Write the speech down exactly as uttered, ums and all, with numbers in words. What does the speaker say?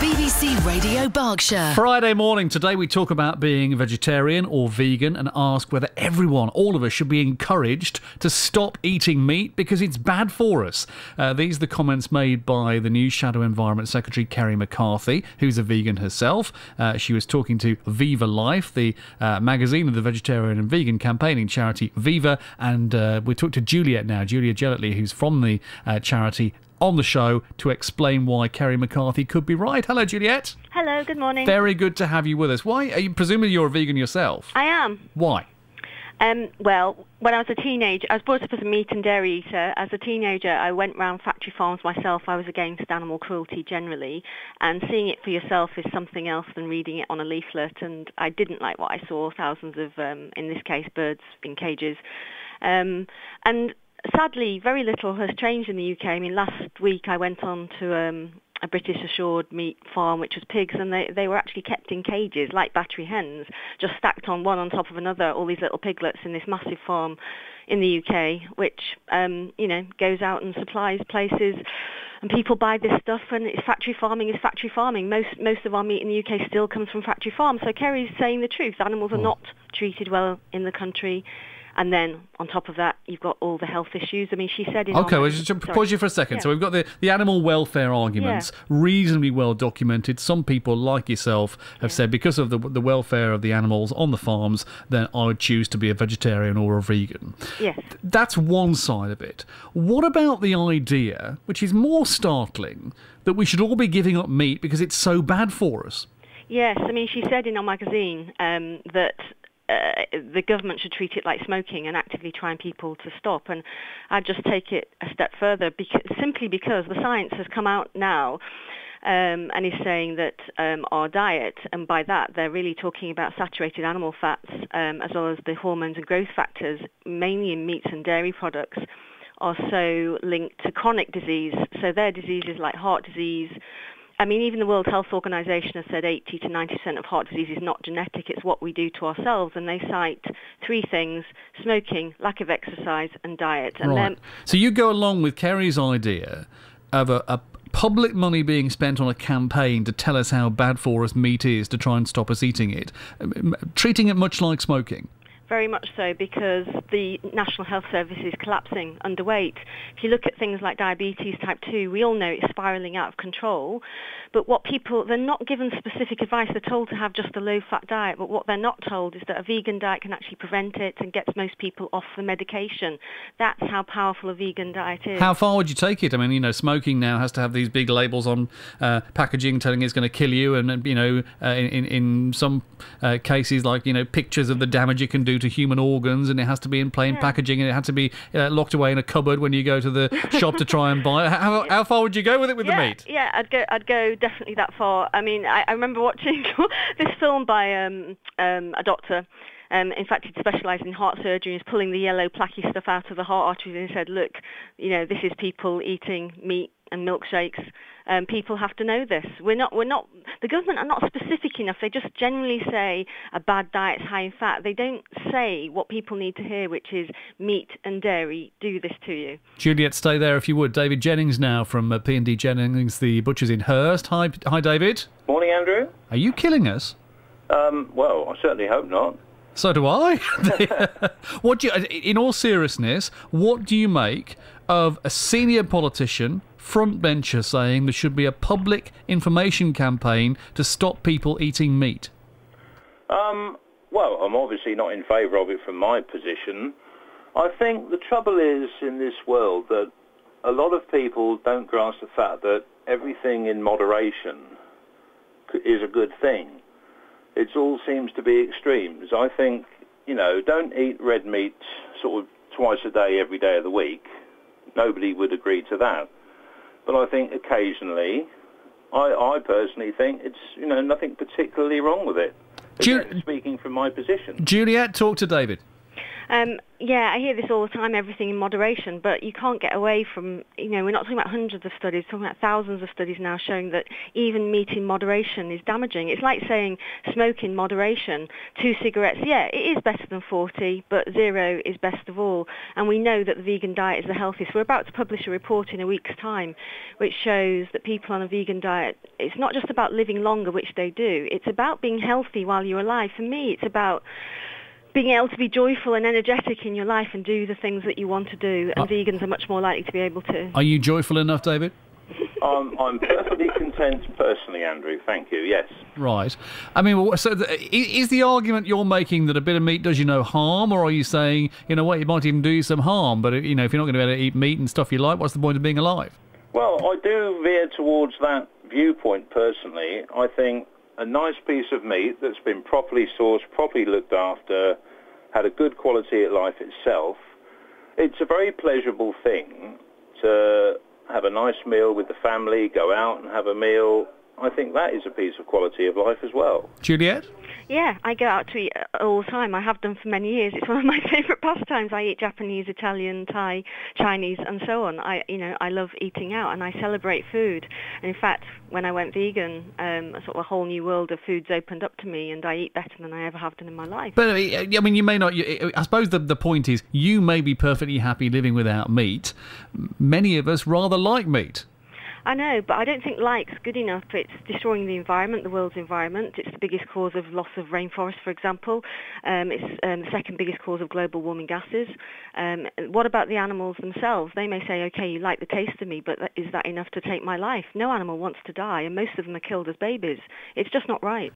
B B C Radio Berkshire. Friday morning. Today we talk about being vegetarian or vegan and ask whether everyone, all of us, should be encouraged to stop eating meat because it's bad for us. Uh, these are the comments made by the new Shadow Environment Secretary Kerry McCarthy, who's a vegan herself. Uh, she was talking to Viva Life, the uh, magazine of the vegetarian and vegan campaigning charity Viva, and uh, we talked to Juliet now, Julia Gelatley, who's from the uh, charity, on the show to explain why Kerry McCarthy could be right. Hello, Juliet. Hello, good morning. Very good to have you with us. Why are you, presumably you're a vegan yourself? I am. Why? Um, well, when I was a teenager, I was brought up as a meat and dairy eater. As a teenager, I went round factory farms myself. I was against animal cruelty generally, and seeing it for yourself is something else than reading it on a leaflet, and I didn't like what I saw, thousands of, um, in this case, birds in cages. Um, and sadly, very little has changed in the U K. I mean, last week I went on to um, a British assured meat farm, which was pigs, and they, they were actually kept in cages, like battery hens, just stacked on one on top of another, all these little piglets in this massive farm in the U K, which, um, you know, goes out and supplies places, and people buy this stuff, and it's factory farming is factory farming. Most most of our meat in the U K still comes from factory farms. So Kerry's saying the truth. Animals are not treated well in the country. And then, on top of that, you've got all the health issues. I mean, she said in... OK, our... well, just to pause you for a second. Yeah. So we've got the, the animal welfare arguments, Yeah. reasonably well documented. Some people, like yourself, have Yeah. said because of the the welfare of the animals on the farms, then I would choose to be a vegetarian or a vegan. Yes. That's one side of it. What about the idea, which is more startling, that we should all be giving up meat because it's so bad for us? Yes, I mean, she said in our magazine um, that... Uh, the government should treat it like smoking and actively trying people to stop. And I'd just take it a step further, because, simply because the science has come out now um, and is saying that um, our diet, and by that they're really talking about saturated animal fats um, as well as the hormones and growth factors, mainly in meats and dairy products, are so linked to chronic disease. So they're diseases like heart disease. I mean, even the World Health Organization has said eighty to ninety percent of heart disease is not genetic, it's what we do to ourselves. And they cite three things: smoking, lack of exercise, and diet. And right. then, so you go along with Kerry's idea of a, a public money being spent on a campaign to tell us how bad for us meat is to try and stop us eating it, treating it much like smoking. Very much so, because the National Health Service is collapsing underweight. If you look at things like diabetes type two, we all know it's spiralling out of control. But what people, they're not given specific advice. They're told to have just a low-fat diet, but what they're not told is that a vegan diet can actually prevent it and gets most people off the medication. That's how powerful a vegan diet is. How far would you take it? I mean, you know, smoking now has to have these big labels on uh, packaging telling it's going to kill you, and, you know, uh, in, in some uh, cases, like, you know, pictures of the damage it can do to human organs, and it has to be in plain Yeah. packaging, and it had to be uh, locked away in a cupboard when you go to the shop to try and buy it. How, how far would you go with it with yeah, the meat? Yeah, I'd go. I'd go definitely that far. I mean, I, I remember watching this film by um, um, a doctor. Um, in fact, he'd specialised in heart surgery. He's pulling the yellow plaquey stuff out of the heart arteries, and he said, "Look, you know, this is people eating meat and milkshakes. Um, people have to know this. We're not. We're not. The government are not specific enough. They just generally say a bad diet is high in fat. They don't say what people need to hear, which is meat and dairy do this to you." Juliet, stay there if you would. David Jennings now from uh, P and D Jennings, the butchers in Hurst. Hi, hi, David. Morning, Andrew. Are you killing us? Um, well, I certainly hope not. So do I. What do you, in all seriousness, what do you make of a senior politician, frontbencher, saying there should be a public information campaign to stop people eating meat? Um, well, I'm obviously not in favour of it from my position. I think the trouble is in this world that a lot of people don't grasp the fact that everything in moderation is a good thing. It all seems to be extremes. I think, you know, don't eat red meat sort of twice a day, every day of the week. Nobody would agree to that. But I think occasionally, I, I personally think it's, you know, nothing particularly wrong with it. Ju- Again, speaking from my position. Juliet, talk to David. Um, yeah, I hear this all the time, everything in moderation, but you can't get away from, you know, we're not talking about hundreds of studies, we're talking about thousands of studies now showing that even meat in moderation is damaging. It's like saying smoke in moderation, two cigarettes, yeah, it is better than forty, but zero is best of all. And we know that the vegan diet is the healthiest. We're about to publish a report in a week's time which shows that people on a vegan diet, it's not just about living longer, which they do, it's about being healthy while you're alive. For me, it's about being able to be joyful and energetic in your life and do the things that you want to do, and uh, vegans are much more likely to be able to. Are you joyful enough, David? I'm, I'm perfectly content personally, Andrew. Thank you, yes. Right. I mean, so the, is the argument you're making that a bit of meat does you no harm, or are you saying, you know what, it might even do you some harm, but, you know, if you're not going to be able to eat meat and stuff you like, what's the point of being alive? Well, I do veer towards that viewpoint personally. I think a nice piece of meat that's been properly sourced, properly looked after, had a good quality of life itself, it's a very pleasurable thing to have a nice meal with the family, go out and have a meal. I think that is a piece of quality of life as well. Juliet? Yeah, I go out to eat all the time. I have done for many years. It's one of my favourite pastimes. I eat Japanese, Italian, Thai, Chinese, and so on. I, you know, I love eating out, and I celebrate food. And in fact, when I went vegan, um, a sort of a whole new world of foods opened up to me, and I eat better than I ever have done in my life. But I mean, you may not. I suppose the the point is, you may be perfectly happy living without meat. Many of us rather like meat. I know, but I don't think like's good enough. It's destroying the environment, the world's environment. It's the biggest cause of loss of rainforest, for example. Um, it's um, the second biggest cause of global warming gases. Um, what about the animals themselves? They may say, okay, you like the taste of me, but is that enough to take my life? No animal wants to die, and most of them are killed as babies. It's just not right.